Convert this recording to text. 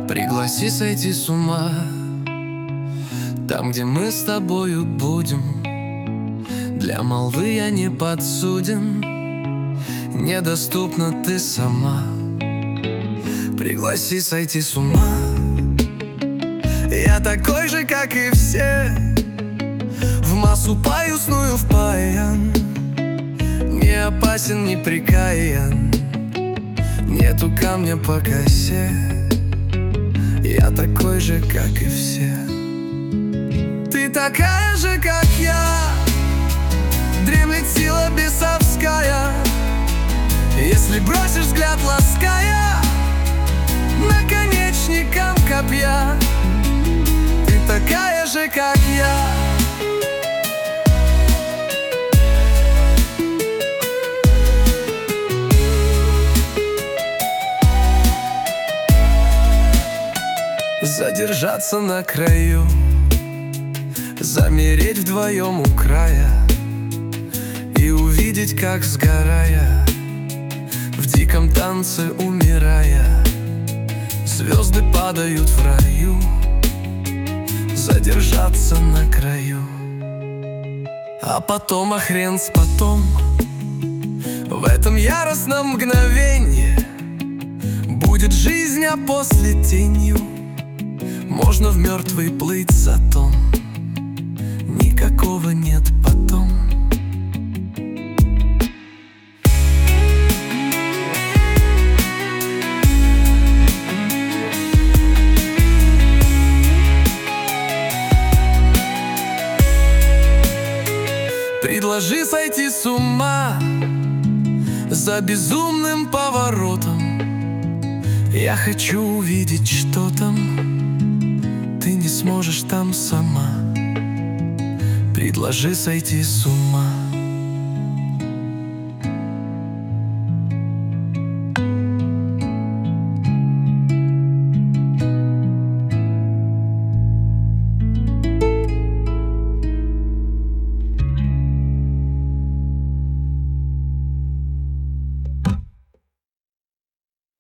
Пригласи сойти с ума там, где мы с тобою будем. Для молвы я не подсуден, недоступна ты сама. Пригласи сойти с ума. Я такой же, как и все, в массу поюсную впаян, не опасен, не прикаян, нету камня по косе. Я такой же, как и все. Ты такая же, как я, дремлет сила бесовская. Если бросишь взгляд, лаская наконечником копья, ты такая же, как я. Задержаться на краю, замереть вдвоем у края и увидеть, как, сгорая, в диком танце умирая, звезды падают в раю. Задержаться на краю, а потом, а хрен с потом, в этом яростном мгновенье будет жизнь, а после тенью можно в мертвый плыть затон. Никакого нет потом. Предложи сойти с ума за безумным поворотом. Я хочу увидеть, что там ты не сможешь там сама. Предложи сойти с ума.